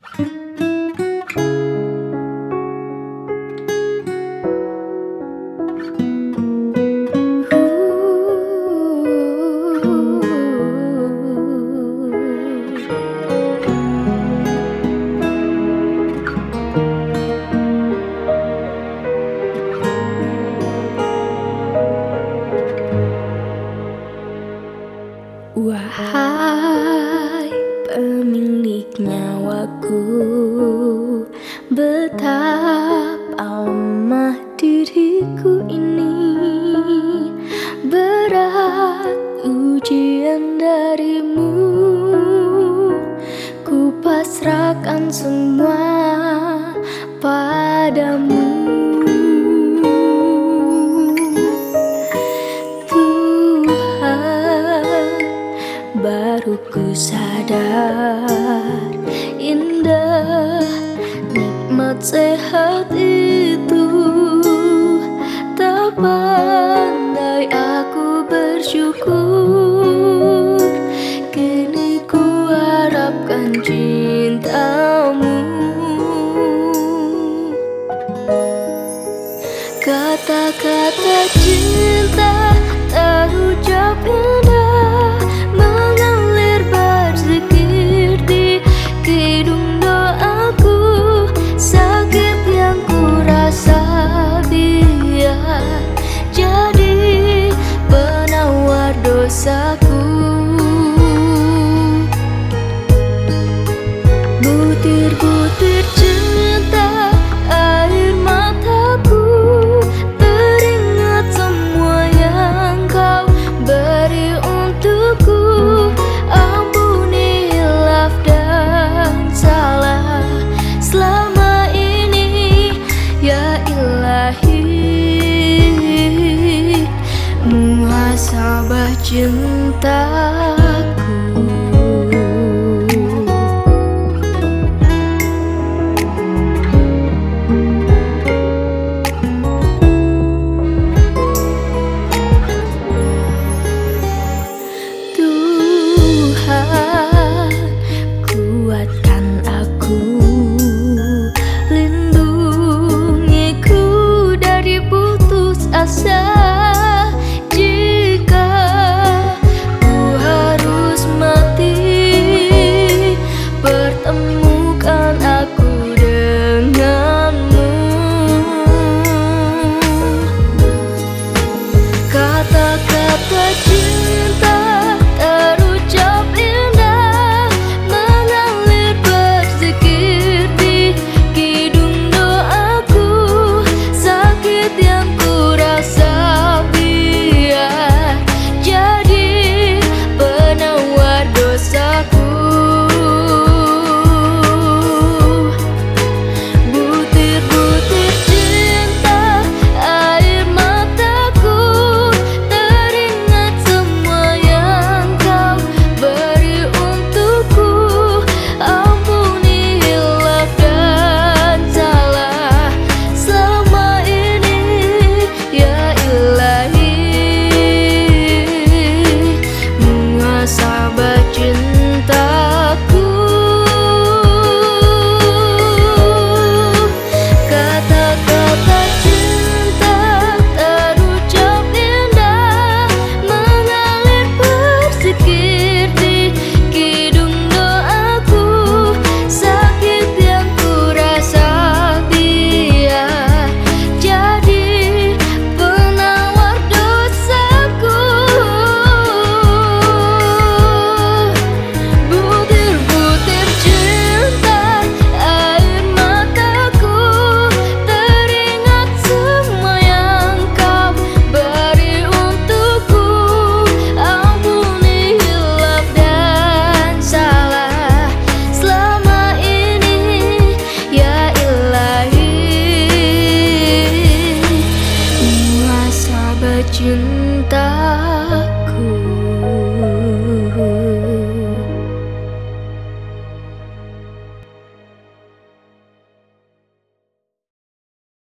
Wahai pemilik nyawaku, betapa lemah diriku ini. Berat ujian darimu, ku pasrahkan semua padamu. Baru ku sadar indah nikmat sehat itu. Tak pandai aku bersyukur, kini ku harapkan cintamu. Kata-kata cinta terucap indah, mengalir berzikir di kidung doaku. Sakit yang ku rasa biar jadi penawar dosaku. Butir-butir cinta air mataku, teringat semua yang kau beri untukku. Ampuni hilaf dan salah selama ini, ya Ilahi, muhasabah cintaku. Kuatkan aku, lindungiku dari putus asa. Jika ku harus mati, pertemukan aku denganmu. Kata-kata cinta terucap indah, mengalir berzikir di kidung doaku. Sakit yang ku rasa biar jadi penawar dosaku. Butir-butir cinta air mataku, teringat semua yang kau beri untukku. Ampuni hilaf dan salah selama ini, ya Ilahi, muhasabah cintaku. Kata-kata cinta terucap indah, mengalir berzikir di kidung doaku. Sakit yang ku rasa biar jadi penawar dosaku. Butir-butir cinta air mataku, teringat semua yang kau beri untukku. Ampuni hilaf dan salah selama ini, ya Ilahi, muhasabah cintaku.